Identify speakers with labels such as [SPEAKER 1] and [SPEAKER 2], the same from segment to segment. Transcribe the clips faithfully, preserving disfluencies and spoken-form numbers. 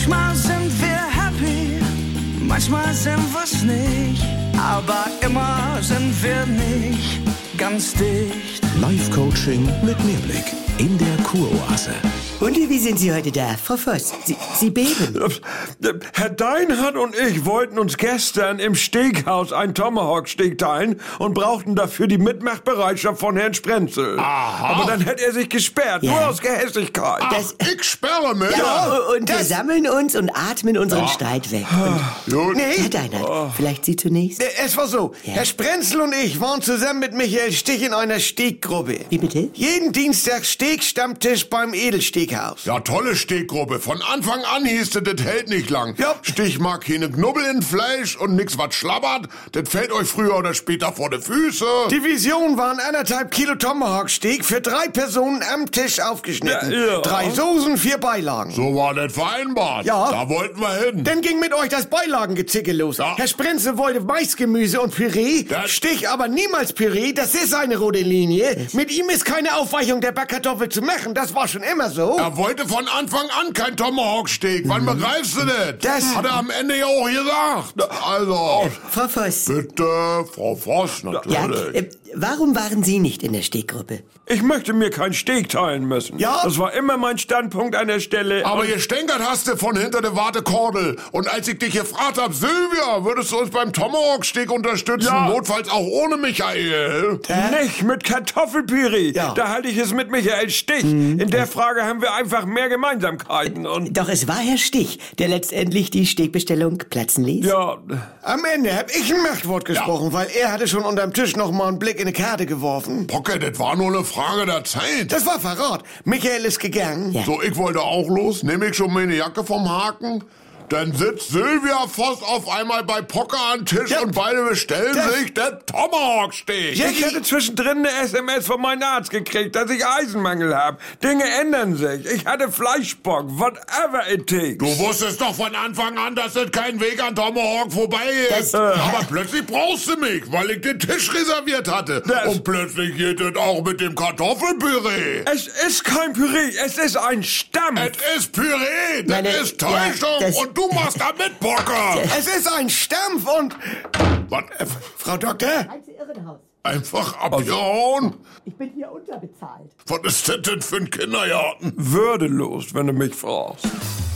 [SPEAKER 1] Manchmal sind wir happy, manchmal sind wir's nicht, aber immer sind wir nicht ganz dicht.
[SPEAKER 2] Live-Coaching mit Mehrblick in der Kuroase.
[SPEAKER 3] Und wie sind Sie heute da, Frau Voss? Sie, Sie beben.
[SPEAKER 4] Herr Deinhardt und ich wollten uns gestern im Steakhaus ein Tomahawk-Steak teilen und brauchten dafür die Mitmachbereitschaft von Herrn Sprenzel.
[SPEAKER 5] Aha.
[SPEAKER 4] Aber dann hätte er sich gesperrt,
[SPEAKER 3] Ja.
[SPEAKER 4] nur aus Gehässigkeit.
[SPEAKER 3] Das-
[SPEAKER 5] Ich sperre mich.
[SPEAKER 3] Ja, und wir sammeln uns und atmen unseren
[SPEAKER 5] Ja.
[SPEAKER 3] Streit weg.
[SPEAKER 5] Gut.
[SPEAKER 3] Und,
[SPEAKER 6] Nee.
[SPEAKER 3] Herr Deinhardt, vielleicht Sie zunächst?
[SPEAKER 6] Äh, Es war so,
[SPEAKER 3] Ja.
[SPEAKER 6] Herr Sprenzel und ich waren zusammen mit Michael Stich in einer Steakgruppe.
[SPEAKER 3] Wie bitte?
[SPEAKER 6] Jeden Dienstag Steak-Stammtisch beim Edelsteakhaus.
[SPEAKER 5] Ja, tolle Steakgruppe. Von Anfang an hieß es, das hält nicht lang.
[SPEAKER 6] Ja.
[SPEAKER 5] Stich mag keine Knubbel in Fleisch und nix was schlabbert. Das fällt euch früher oder später vor die Füße.
[SPEAKER 6] Die Vision waren anderthalb Kilo Tomahawk-Steak für drei Personen am Tisch aufgeschnitten.
[SPEAKER 4] Ja, ja.
[SPEAKER 6] Drei Soßen, vier Beilagen.
[SPEAKER 5] So war das vereinbart.
[SPEAKER 6] Ja.
[SPEAKER 5] Da wollten wir hin.
[SPEAKER 6] Dann ging mit euch das Beilagengezicke los.
[SPEAKER 5] Ja.
[SPEAKER 6] Herr Sprenzel wollte Maisgemüse und Püree,
[SPEAKER 5] Das-
[SPEAKER 6] Stich aber niemals Püree, das ist seine rote Linie. Mit ihm ist keine Aufweichung der Backkartoffel zu machen, das war schon immer so.
[SPEAKER 5] Er wollte von Anfang an kein Tomahawk-Steak. Wann begreifst du das?
[SPEAKER 6] Das-
[SPEAKER 5] hat er am Ende ja auch gesagt. Also,
[SPEAKER 3] Frau Voss.
[SPEAKER 5] bitte, Frau Voss,
[SPEAKER 3] Ja,
[SPEAKER 5] natürlich.
[SPEAKER 3] äh, warum waren Sie nicht in der Steakgruppe?
[SPEAKER 4] Ich möchte mir kein Steak teilen müssen.
[SPEAKER 6] Ja.
[SPEAKER 4] Das war immer mein Standpunkt an der Stelle.
[SPEAKER 5] Aber gestänkert hast du von hinter der Wartekordel. Und als ich dich gefragt hab, Silvia, würdest du uns beim Tomahawk-Steak unterstützen?
[SPEAKER 4] Ja.
[SPEAKER 5] Notfalls auch ohne Michael.
[SPEAKER 4] Nicht mit Kartoffelpüree.
[SPEAKER 6] Ja.
[SPEAKER 4] Da halte ich es mit Michael Stich. In der Frage haben wir einfach mehr Gemeinsamkeiten. Und
[SPEAKER 3] Doch es war Herr Stich, der letztendlich die Steakbestellung platzen ließ.
[SPEAKER 4] ja,
[SPEAKER 6] Am Ende hab ich ein Machtwort gesprochen, weil er hatte schon unterm Tisch noch mal einen Blick in eine Karte geworfen.
[SPEAKER 5] Pocke, das war nur eine Frage der Zeit.
[SPEAKER 6] Das war Verrat. Michael ist gegangen.
[SPEAKER 3] Ja.
[SPEAKER 5] So, ich wollte auch los. Nehme ich schon meine Jacke vom Haken? Dann sitzt Silvia Voss auf einmal bei Pocker an Tisch
[SPEAKER 6] Ja.
[SPEAKER 5] und beide bestellen
[SPEAKER 6] Das-
[SPEAKER 5] sich der Tomahawk-Steak.
[SPEAKER 6] Ja.
[SPEAKER 4] ich hätte zwischendrin eine S M S von meinem Arzt gekriegt, dass ich Eisenmangel habe. Dinge ändern sich. Ich hatte Fleischbock, whatever it takes.
[SPEAKER 5] Du wusstest doch von Anfang an, dass das kein Weg an Tomahawk vorbei ist.
[SPEAKER 3] Das-
[SPEAKER 5] Aber plötzlich brauchst du mich, weil ich den Tisch reserviert hatte.
[SPEAKER 4] Das-
[SPEAKER 5] Und plötzlich geht es auch mit dem Kartoffelpüree.
[SPEAKER 4] Es ist kein Püree, es ist ein Stamm.
[SPEAKER 5] Es ist Püree, das
[SPEAKER 3] Meine-
[SPEAKER 5] ist Täuschung
[SPEAKER 3] ja, das-
[SPEAKER 5] und du machst da mit, Bocker.
[SPEAKER 6] Es ist ein Stampf und...
[SPEAKER 5] Was?
[SPEAKER 6] Frau Doktor?
[SPEAKER 3] Ganze Irrenhaus.
[SPEAKER 5] Einfach abgehauen?
[SPEAKER 3] Ich bin hier unterbezahlt.
[SPEAKER 5] Was ist das denn für ein Kindergarten?
[SPEAKER 4] Würdelos, wenn du mich fragst.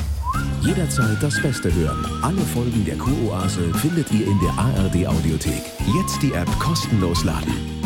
[SPEAKER 2] Jederzeit das Beste hören. Alle Folgen der Kuroase findet ihr in der A R D Audiothek. Jetzt die App kostenlos laden.